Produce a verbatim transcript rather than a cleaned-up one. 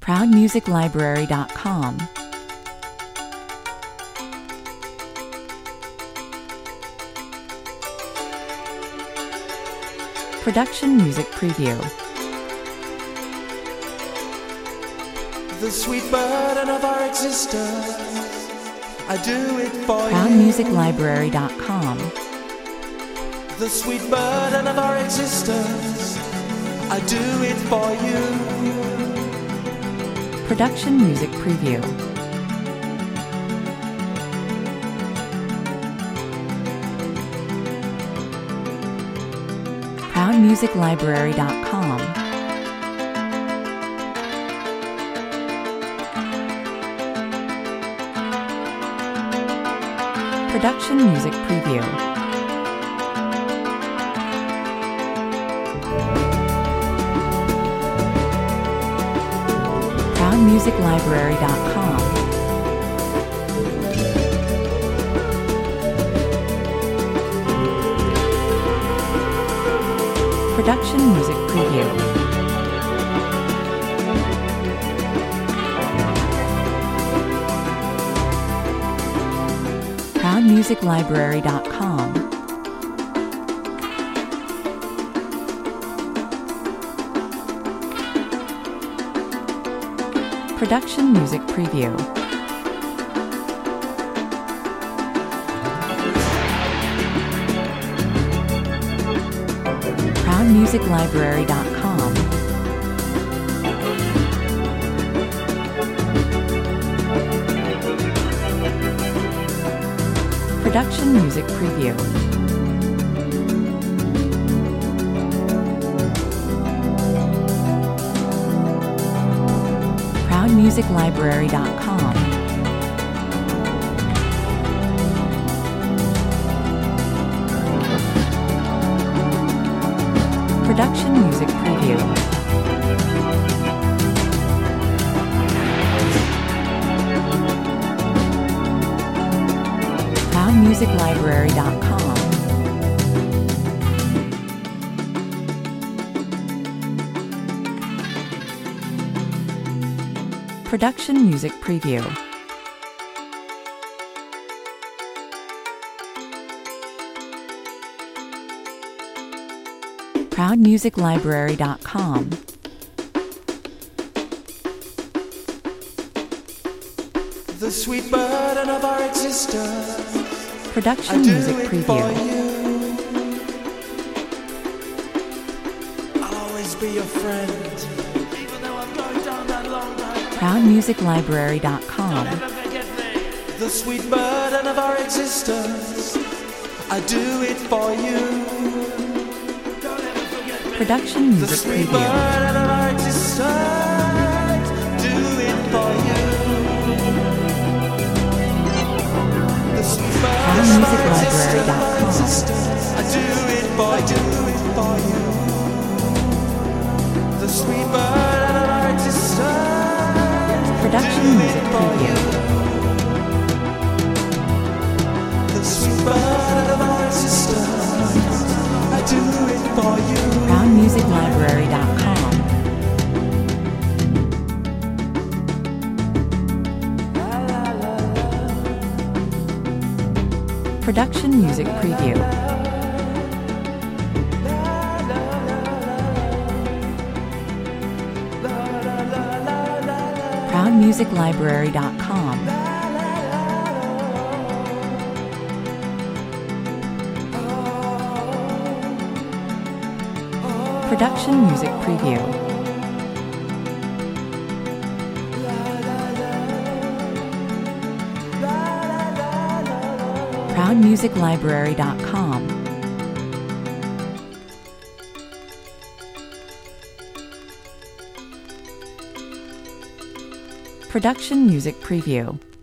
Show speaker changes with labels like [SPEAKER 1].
[SPEAKER 1] proud music library dot com. Production Music Preview.
[SPEAKER 2] The sweet burden of our existence, I do it for
[SPEAKER 1] proud
[SPEAKER 2] you.
[SPEAKER 1] music library dot com.
[SPEAKER 2] The sweet burden of our existence, I do it for you.
[SPEAKER 1] Production Music Preview. proud music library dot com. Production Music Preview. proud music library dot com. Production Music Preview. proud music library dot com. Production Music Preview. proud music library dot com. Production Music Preview. proud music library dot com. Production Music Preview. proud music library dot com. Production Music Preview. proud music library dot com.
[SPEAKER 2] The sweet burden of our existence,
[SPEAKER 1] Production
[SPEAKER 2] I do
[SPEAKER 1] Music
[SPEAKER 2] it
[SPEAKER 1] Preview.
[SPEAKER 2] for you. I'll always be your friend, even though I'm going down that long road.
[SPEAKER 1] proud music library dot com.
[SPEAKER 2] Never forget me. The sweet burden of our existence, I do it for you. Don't ever forget me.
[SPEAKER 1] Production
[SPEAKER 2] The
[SPEAKER 1] Music
[SPEAKER 2] sweet
[SPEAKER 1] Preview.
[SPEAKER 2] burden of our existence, do it for you. The sweet burden of
[SPEAKER 1] music
[SPEAKER 2] our
[SPEAKER 1] library dot com.
[SPEAKER 2] existence, I do it for I do it for you. The sweet burden of our existence,
[SPEAKER 1] Production
[SPEAKER 2] do
[SPEAKER 1] Music
[SPEAKER 2] it for
[SPEAKER 1] Preview.
[SPEAKER 2] you. The sweet burden of our existence, I do it for you.
[SPEAKER 1] proud music library dot com. Production Music Preview. proud music library dot com. Production Music Preview. proud music library dot com. Production Music Preview.